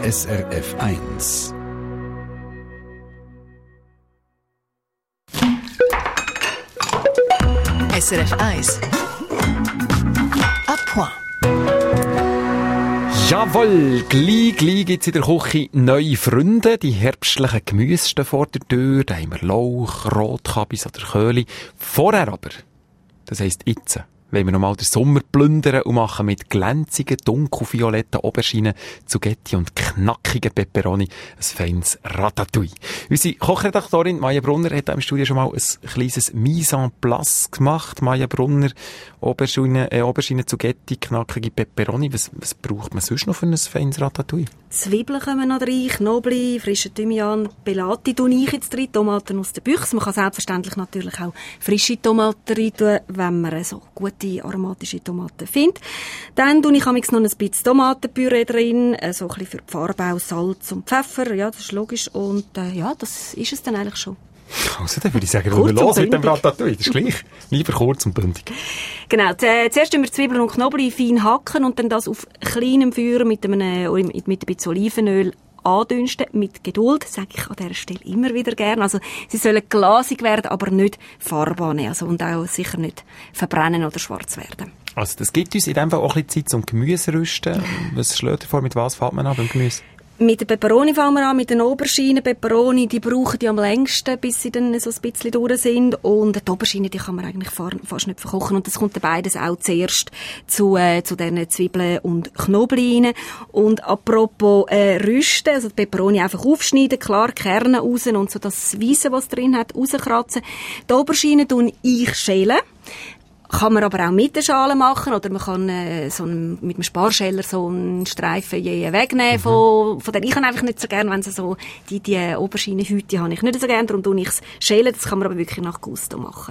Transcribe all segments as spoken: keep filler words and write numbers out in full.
S R F eins. S R F eins. À point. Jawohl, gleich, gleich gibt's in der Küche neue Freunde. Die herbstlichen Gemüse stehen vor der Tür. Da haben wir Lauch, Rotkabis oder Köhli. Vorher aber, das heisst jetzt, wollen wir nochmal den Sommer plündern und machen mit glänzigen, dunkelvioletten Auberginen, Zugetti und knackigen Peperoni ein feines Ratatouille. Unsere Kochredaktorin Maja Brunner hat im Studio schon mal ein kleines Mise en place gemacht. Maja Brunner, Aubergine, äh, Aubergine, Zugetti, knackige Peperoni. Was, was braucht man sonst noch für ein feines Ratatouille? Zwiebeln kommen noch rein, Knoblauch, frischen Thymian, Pelati tue ich jetzt rein, Tomaten aus der Büchse. Man kann selbstverständlich natürlich auch frische Tomaten rein tun, wenn man so gute aromatische Tomaten findet. Dann tue ich noch ein bisschen Tomatenpüree drin, so ein bisschen für die Farbe auch Salz und Pfeffer. Ja, das ist logisch. Und äh, ja, das ist es dann eigentlich schon. Also, dann würde ich sagen, wir los mit dem Ratatouille. Das ist gleich. Lieber kurz und bündig. Genau. Zuerst tun wir Zwiebeln und Knoblauch fein hacken und dann das auf kleinem Feuer mit, einem, mit ein bisschen Olivenöl andünsten. Mit Geduld, sage ich an dieser Stelle immer wieder gerne. Also, sie sollen glasig werden, aber nicht farben. Also, und auch sicher nicht verbrennen oder schwarz werden. Also, das gibt uns in dem Fall auch ein bisschen Zeit zum Gemüse rüsten. Was schlägt ihr vor? Mit was fängt man an beim Gemüse? Mit den Peperoni fangen wir an, mit den Auberginen. Peperoni, die brauchen die am längsten, bis sie dann so ein bisschen durch sind. Und die Auberginen, die kann man eigentlich fast nicht verkochen. Und das kommt dann beides auch zuerst zu, äh, zu diesen Zwiebeln und Knoblauch rein. Und apropos äh, rüsten, also die Peperoni einfach aufschneiden, klar, Kerne raus und so das Weisse, was drin hat, rauskratzen. Die Auberginen tun ich schälen. Kann man aber auch mit der Schale machen, oder man kann äh, so einen, mit einem Sparschäler so einen Streifen je wegnehmen mhm. von, von der. Ich habe einfach nicht so gern, wenn sie so, die, die Auberginenhüte habe ich nicht so gern, darum tue ich es schälen, das kann man aber wirklich nach Gusto machen.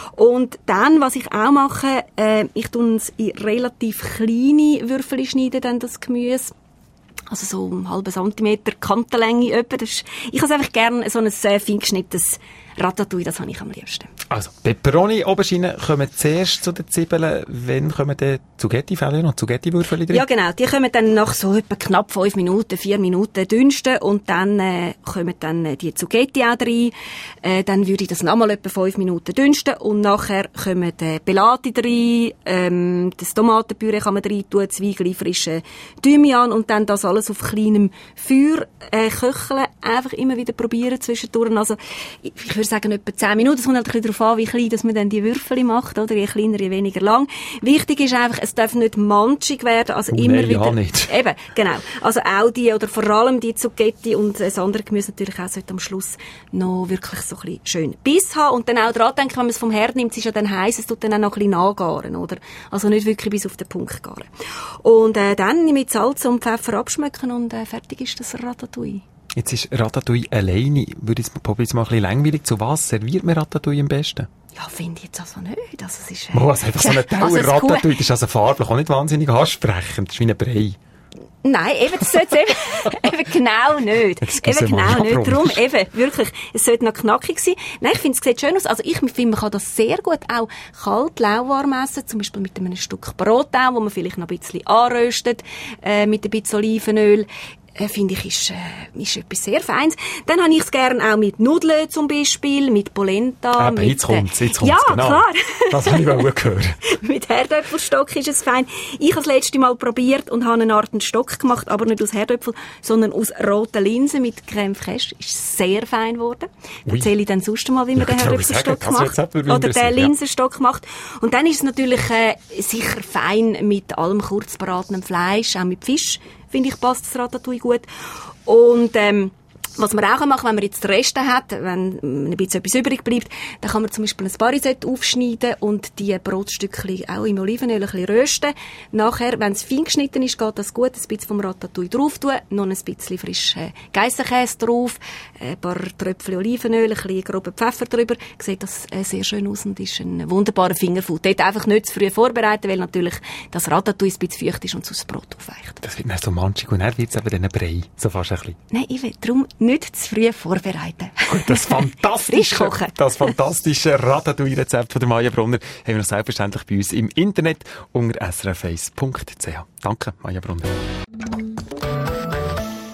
Und dann, was ich auch mache, äh, ich tue es in relativ kleine Würfel schneiden, dann das Gemüse. Also so einen halben Zentimeter Kantenlänge etwa. Das ist, ich habe einfach gerne so ein äh, fein geschnittenes Ratatouille, das habe ich am liebsten. Also, Peperoni, Auberginen kommen zuerst zu den Zwiebeln. Wann kommen die Zugetti-Fälle noch, Zugetti-Würfel drin? Ja, genau. Die kommen dann nach so etwa knapp fünf Minuten, vier Minuten dünsten und dann äh, kommen dann äh, die Zugetti auch rein. Äh, dann würde ich das nochmal etwa fünf Minuten dünsten und nachher kommen die Pelati rein, ähm, das Tomatenpüree kann man rein tun, Zwiebeln, frischen Thymian und dann das alles auf kleinem Feuer äh, köcheln. Einfach immer wieder probieren zwischendurch. Also, ich, ich würde sagen, etwa zehn Minuten. Es kommt halt ein bisschen darauf an, wie klein dass man dann die Würfel macht, oder? Je kleiner, je weniger lang. Wichtig ist einfach, es darf nicht manchig werden, also oh, immer nein, wieder. Ja, nicht. Eben, genau. Also auch die, oder vor allem die Zucchetti und das andere Gemüse natürlich auch sollte am Schluss noch wirklich so ein bisschen schön Biss haben. Und dann auch dran denken, wenn man es vom Herd nimmt, es ist ja dann heiß, es tut dann auch noch ein bisschen nachgaren, oder? Also nicht wirklich bis auf den Punkt garen. Und äh, dann mit Salz und Pfeffer abschmecken und äh, fertig ist das Ratatouille. Jetzt ist Ratatouille alleine, würde ich probieren, jetzt mal ein bisschen langweilig. Zu was serviert man Ratatouille am besten? Ja, finde ich jetzt also nicht. Also, es ist, äh, oh, also einfach so eine Teller also Ratatouille, das ist also farblich auch nicht wahnsinnig ansprechend. Das ist wie ein Brei. Nein, eben, das sollte es eben, eben genau nicht. Eben genau nicht. Darum, eben, wirklich, es sollte noch knackig sein. Nein, ich finde, es sieht schön aus. Also, ich finde, man kann das sehr gut auch kalt, lauwarm essen. Zum Beispiel mit einem Stück Brot auch, wo man vielleicht noch ein bisschen anröstet, äh, mit ein bisschen Olivenöl. Finde ich, ist, äh, ist etwas sehr Feines. Dann habe ich es gerne auch mit Nudeln zum Beispiel, mit Polenta. Aber mit, jetzt kommt's, jetzt kommt's, ja, genau. Klar. Das habe ich auch gehört. Mit Herdöpfelstock ist es fein. Ich habe das letzte Mal probiert und habe eine Art einen Stock gemacht, aber nicht aus Herdöpfel, sondern aus roten Linsen mit Crème fraîche. Ist sehr fein geworden. Da erzähle ich dann sonst mal, wie man ja, den Herdöpfelstock macht. Oder den Linsenstock ja. macht. Und dann ist es natürlich äh, sicher fein mit allem kurz bratenem Fleisch, auch mit Fisch. Finde ich, passt das Ratatouille gut. Und, ähm, was man auch machen kann, wenn man jetzt Reste hat, wenn ein bisschen etwas übrig bleibt, dann kann man zum Beispiel ein Parisette aufschneiden und die Brotstückchen auch im Olivenöl ein bisschen rösten. Nachher, wenn es fein geschnitten ist, geht das gut, ein bisschen vom Ratatouille drauf tun, noch ein bisschen frischen Geissenkäse drauf, ein paar Tröpfchen Olivenöl, ein bisschen groben Pfeffer drüber. Sieht das sehr schön aus und ist ein wunderbarer Fingerfood. Dort einfach nicht zu früh vorbereiten, weil natürlich das Ratatouille ein bisschen feucht ist und das Brot aufweicht. Das wird dann so manchig und dann wird es eben dann ein Brei. So fast ein bisschen. Nein, ich will darum nicht zu früh vorbereiten. Gut, das fantastische, das fantastische Ratatouille-Rezept von der Maja Brunner haben wir noch selbstverständlich bei uns im Internet unter s r f eins punkt c h. Danke, Maja Brunner.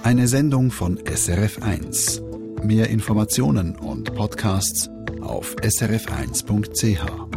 Eine Sendung von S R F eins. Mehr Informationen und Podcasts auf s r f eins punkt c h.